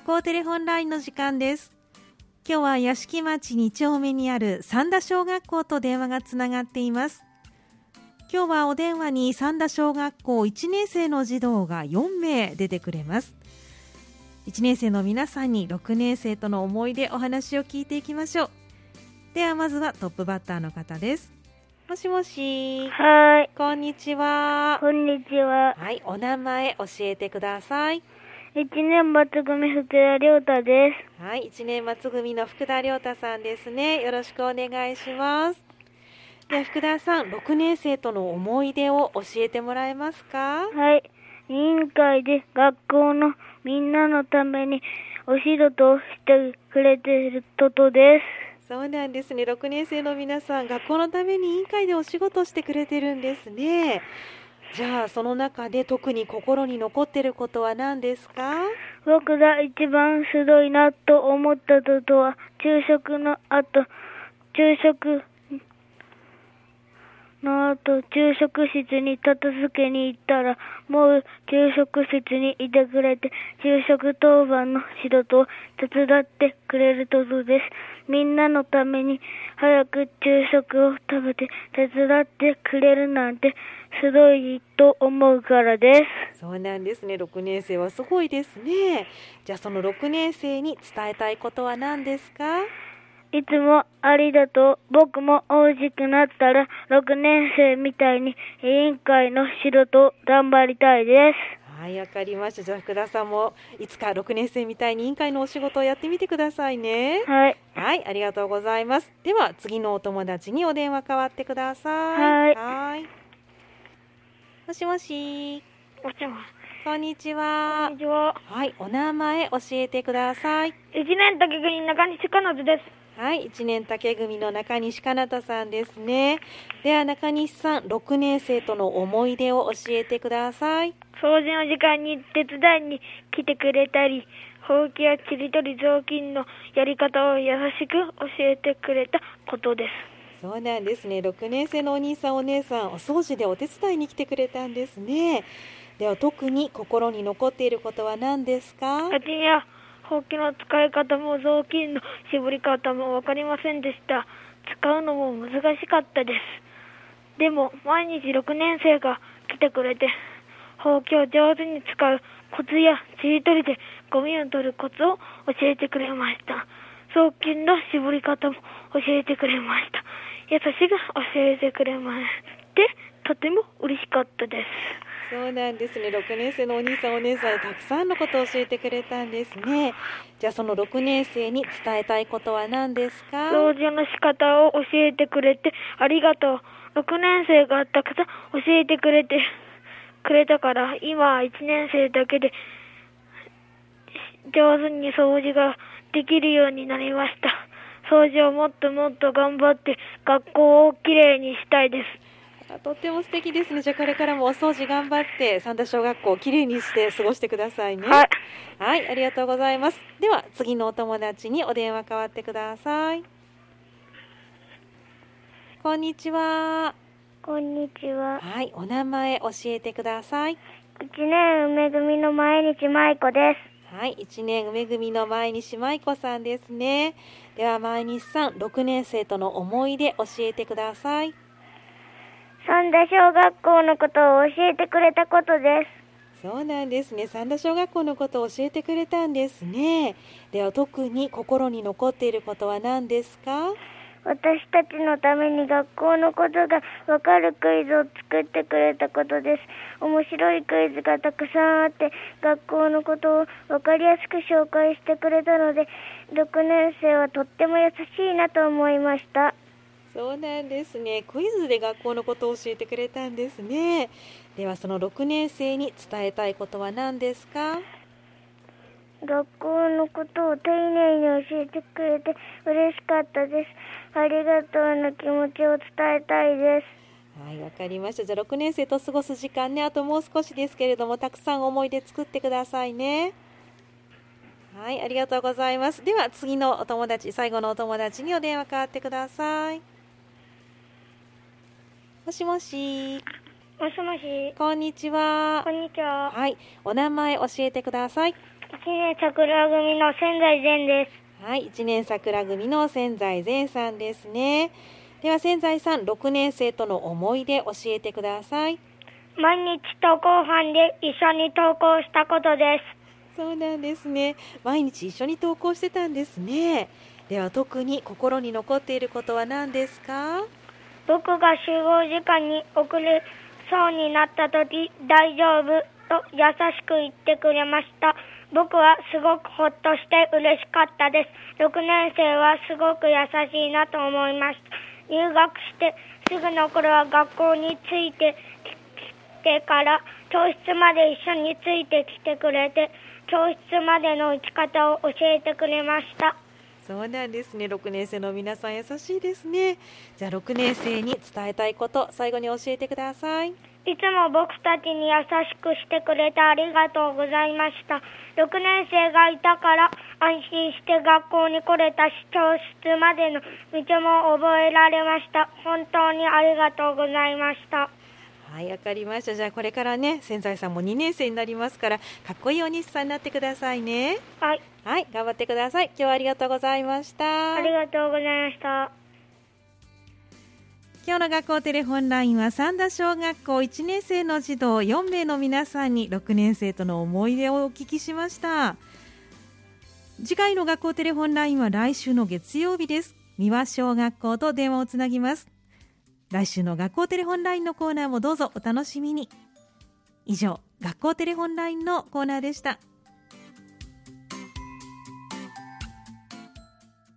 学校テレホンラインの時間です。今日は屋敷町2丁目にある三田小学校と電話がつながっています。今日はお電話に三田小学校1年生の児童が4名出てくれます。1年生の皆さんに6年生との思い出お話を聞いていきましょう。ではまずはトップバッターの方です。もしもし。 はい。 こんにちは。 こんにちは。 はい、お名前教えてください。 1年末組福田亮太です。 はい、1年末組の福田亮太さんですね。よろしくお願いします。では福田さん、6年生との思い出を教えてもらえますか？ はい。委員会で学校のみんなのためにお仕事をしてくれていることです。 そうなんですね。6年生の皆さん、学校のために委員会でお仕事をしてくれてるんですね。じゃあその中で特に心に残っていることは何ですか？ 僕が一番鋭いなと思ったことは、昼食の後、昼食室に片付けに行ったら、もう昼食室にいてくれて、昼食当番の仕事を手伝ってくれることです。みんなのために早く昼食を食べて手伝ってくれるなんてすごいと思うからです。 そうなんですね。6年生はすごいですね。じゃあその6年生に伝えたいことは何ですか？ いつもありがとう。僕も大きくなったら6年生みたいに委員会の仕事を頑張りたいです。 はい、わかりました。じゃあ福田さんもいつか6年生みたいに委員会のお仕事をやってみてくださいね。 はい。 はい、ありがとうございます。では次のお友達にお電話代わってください。はい。もしもし。 もしもし。 こんにちは。 こんにちは。 はい、お名前教えてください。 1年竹組中西かなずです。 はい、1年竹組の中西かなたさんですね。では中西さん、6年生との思い出を教えてください。 掃除の時間に手伝いに来てくれたり、ほうきやちりとり雑巾のやり方を優しく教えてくれたことです。 そうなんですね。6年生のお兄さんお姉さん、お掃除でお手伝いに来てくれたんですね。では特に心に残っていることは何ですか？ 味やほうきの使い方も雑巾の絞り方も分かりませんでした。使うのも難しかったです。でも毎日6年生が来てくれて、ほうきを上手に使うコツやちりとりでゴミを取るコツを教えてくれました。雑巾の絞り方も教えてくれました。優しく教えてくれまして、とても嬉しかったです。 そうなんですね。6年生のお兄さんお姉さんたくさんのことを教えてくれたんですね。じゃあその6年生に伝えたいことは何ですか？ 掃除の仕方を教えてくれてありがとう。6年生がたくさん教えてくれたから今は1年生だけで上手に掃除ができるようになりました。掃除をもっともっと頑張って学校をきれいにしたいです。 とっても素敵ですね。じゃあこれからもお掃除頑張って三田小学校をきれいにして過ごしてくださいね。 はい。 はい、ありがとうございます。では次のお友達にお電話代わってください。こんにちは。 こんにちは。 はい、お名前教えてください。 1年梅組の毎日舞子です。 はい、1年梅組の毎日舞子さんですね。では毎日さん、6年生との思い出教えてください。 三田小学校のことを教えてくれたことです。 そうなんですね。三田小学校のことを教えてくれたんですね。では特に心に残っていることは何ですか？ 私たちのために学校のことがわかるクイズを作ってくれたことです。面白いクイズがたくさんあって、学校のことをわかりやすく紹介してくれたので、6年生はとっても優しいなと思いました。 そうなんですね。クイズで学校のことを教えてくれたんですね。ではその6年生に伝えたいことは何ですか？ 学校のことを丁寧に教えてくれて嬉しかったです。ありがとうの気持ちを伝えたいです。 はい、わかりました。じゃあ6年生と過ごす時間ね、あともう少しですけれども、たくさん思い出作ってくださいね。はい、ありがとうございます。では次のお友達、最後のお友達にお電話代わってください。もしもし。 もしもし。 こんにちは。 こんにちは。 はい、お名前教えてください。 1年桜組の千歳善です。 はい、1年桜組の千歳善さんですね。では千歳さん、6年生との思い出教えてください。 毎日登校班で一緒に登校したことです。 そうなんですね。毎日一緒に登校してたんですね。では特に心に残っていることは何ですか？ 僕が集合時間に遅れそうになった時、大丈夫と優しく言ってくれました。僕はすごくほっとして嬉しかったです。6年生はすごく優しいなと思いました。入学してすぐの頃は学校についてきてから教室まで一緒についてきてくれて、教室までの行き方を教えてくれました。 そうなんですね。6年生の皆さん優しいですね。じゃあ6年生に伝えたいこと最後に教えてください。 いつも僕たちに優しくしてくれてありがとうございました。6年生がいたから安心して学校に来れたし、教室までの道も覚えられました。本当にありがとうございました。 はい、わかりました。じゃあこれからね、千歳さんも2年生になりますから、かっこいいお兄さんになってくださいね。 はい。 はい、頑張ってください。今日はありがとうございました。 ありがとうございました。 今日の学校テレホンラインは三田小学校1年生の児童4名の皆さんに6年生との思い出をお聞きしました。次回の学校テレホンラインは来週の月曜日です。三輪小学校と電話をつなぎます。来週の学校テレホンラインのコーナーもどうぞお楽しみに。以上、学校テレホンラインのコーナーでした。